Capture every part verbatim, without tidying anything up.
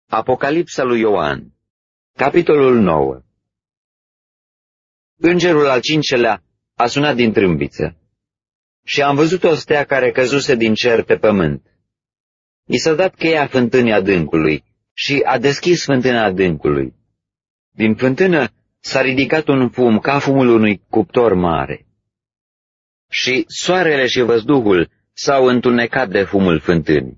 Apocalipsa lui Ioan, capitolul nouă. Îngerul al cincelea a sunat din trâmbiță și am văzut o stea care căzuse din cer pe pământ. I s-a dat cheia fântânii adâncului și a deschis fântâna adâncului. Din fântână s-a ridicat un fum ca fumul unui cuptor mare. Și soarele și văzduhul s-au întunecat de fumul fântânii.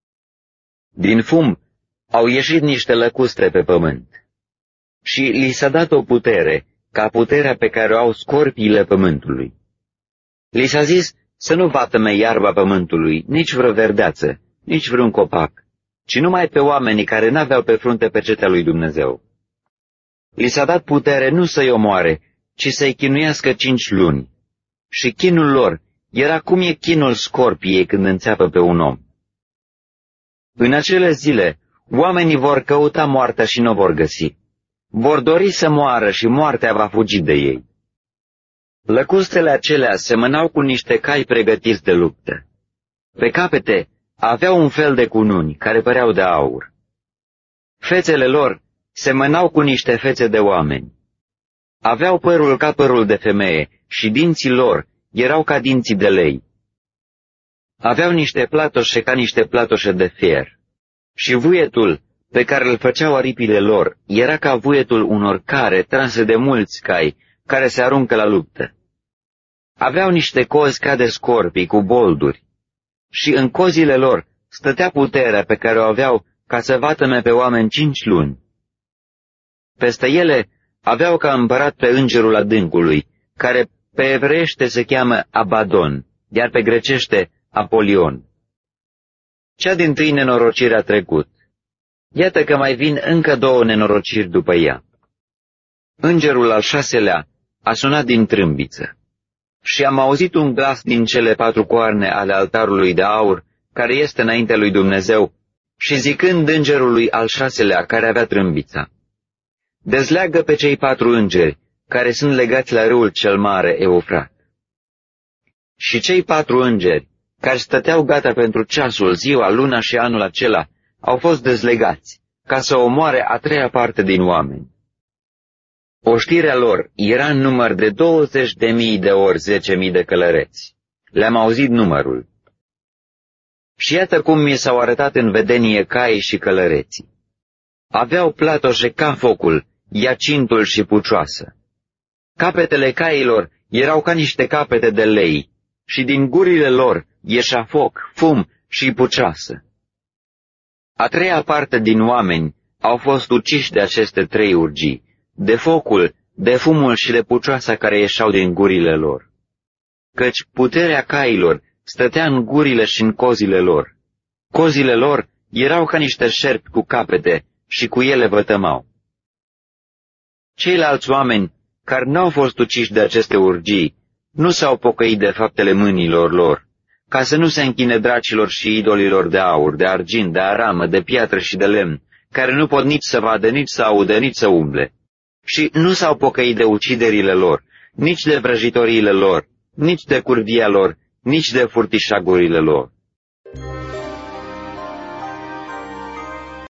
Din fum au ieșit niște lăcustre pe pământ. Și li s-a dat o putere, ca puterea pe care o au scorpiile pământului. Li s-a zis să nu vatăme iarba pământului, nici vreo verdeață, nici vreun copac, ci numai pe oamenii care n-aveau pe frunte pecetea lui Dumnezeu. Li s-a dat putere nu să-i omoare, ci să-i chinuiască cinci luni. Și chinul lor era cum e chinul scorpiei când înțeapă pe un om. În acele zile, oamenii vor căuta moartea și nu o vor găsi. Vor dori să moară și moartea va fugi de ei. Lăcustele acelea semănau cu niște cai pregătiți de luptă. Pe capete aveau un fel de cununi care păreau de aur. Fețele lor semănau cu niște fețe de oameni. Aveau părul ca părul de femeie și dinții lor erau ca dinții de lei. Aveau niște platoșe ca niște platoșe de fier. Și vuietul pe care îl făceau aripile lor era ca vuietul unor care transe de mulți cai care se aruncă la luptă. Aveau niște cozi ca de scorpii cu bolduri și în cozile lor stătea puterea pe care o aveau ca să vatăme pe oameni cinci luni. Peste ele aveau ca împărat pe îngerul adâncului, care pe evreiește se cheamă Abadon, iar pe grecește Apolion. Cea dintâi nenorocire a trecut. Iată că mai vin încă două nenorociri după ea. Îngerul al șaselea a sunat din trâmbiță și am auzit un glas din cele patru coarne ale altarului de aur, care este înaintea lui Dumnezeu, și zicând îngerului al șaselea care avea trâmbița: dezleagă pe cei patru îngeri care sunt legați la râul cel mare Eufrat. Și cei patru îngeri care stăteau gata pentru ceasul, ziua, luna și anul acela, au fost dezlegați, ca să omoare a treia parte din oameni. Oștirea lor era în număr de douăzeci de mii de ori zece mii de călăreți. Le-am auzit numărul. Și iată cum mi s-au arătat în vedenie caii și călăreții. Aveau platoșe ca focul, iacintul și pucioasă. Capetele cailor erau ca niște capete de lei și din gurile lor ieșea foc, fum și pucioasă. A treia parte din oameni au fost uciși de aceste trei urgii, de focul, de fumul și de pucioasa care ieșeau din gurile lor. Căci puterea cailor stătea în gurile și în cozile lor. Cozile lor erau ca niște șerpi cu capete și cu ele vătămau. Ceilalți oameni care n-au fost uciși de aceste urgii nu s-au pocăit de faptele mâinilor lor, ca să nu se închine dracilor și idolilor de aur, de argint, de aramă, de piatră și de lemn, care nu pot nici să vadă, nici să audă, nici să umble. Și nu s-au pocăit de uciderile lor, nici de vrăjitoriile lor, nici de curvia lor, nici de furtișagurile lor.